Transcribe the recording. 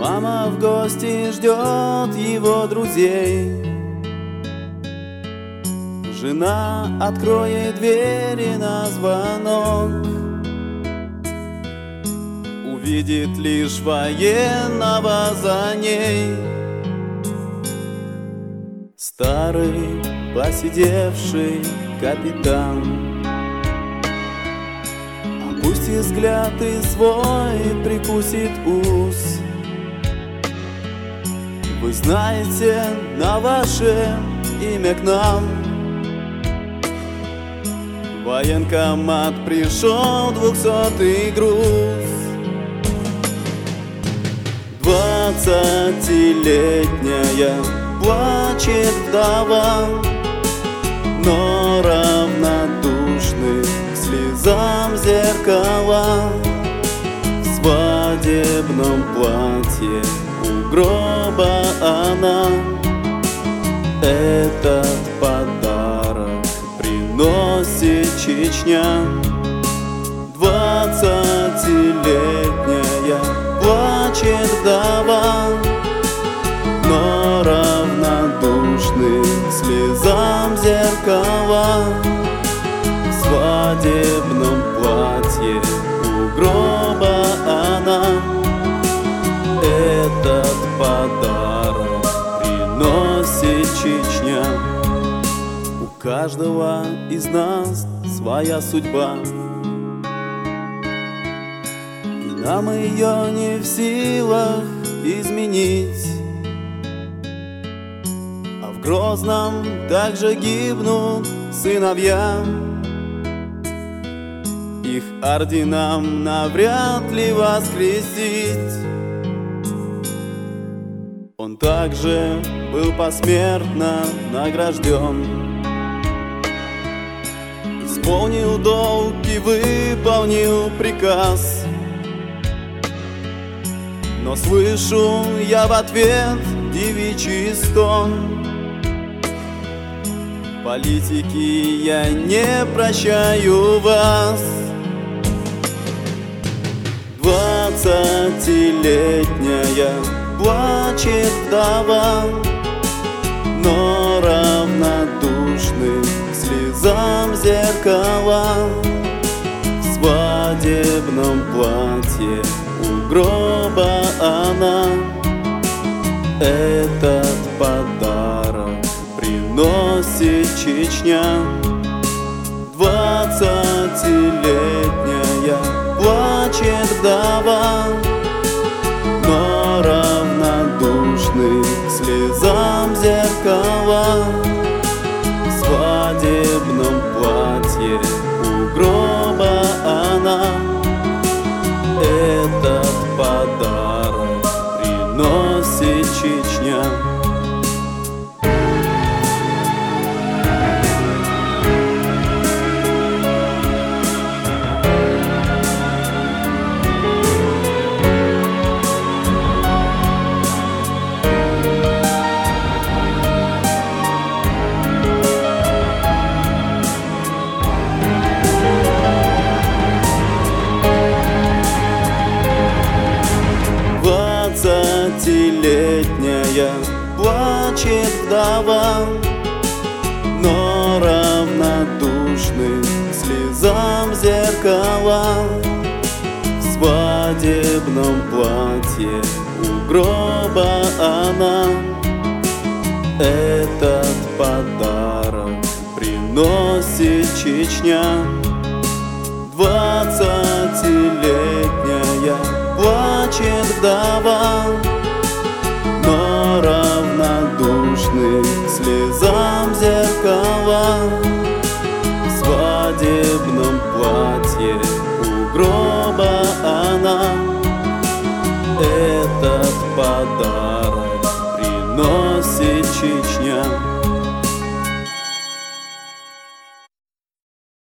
Мама в гости ждет его друзей. Жена откроет двери на звонок, увидит лишь военного за ней. Старый поседевший капитан опустит взгляд и свой прикусит ус. Вы знаете, на ваше имя к нам военкомат пришел 200-й груз. 20-летняя плачет вдова, но равнодушны к слезам зеркала. В свадебном платье у гроба она этот подарок приносит Чечня. 20-летняя плачет вдова, но равнодушны к слезам зеркала. В свадебном платье у гроба она этот подарок приносит Чечня. У каждого из нас своя судьба, и нам ее не в силах изменить. А в Грозном также гибнут сыновья, их орденам навряд ли воскресить. Он также был посмертно награжден, исполнил долг и выполнил приказ. Но слышу я в ответ девичий стон: политики, я не прощаю вас. 20-летняя плачет вдова, но равнодушны к слезам зеркала. В свадебном платье у гроба она этот подарок приносит Чечня. 20-летняя плачет вдова, но равнодушны к слезам зеркала. В свадебном платье у гроба она этот подарок приносит Чечня. Двадцатилетняя плачет вдова, но равнодушны к слезам зеркала. В свадебном платье у гроба она этот подарок приносит Чечня. 20-летняя плачет вдова, но равнодушны к слезам зеркала. В свадебном платье у гроба она этот подарок приносит Чечня.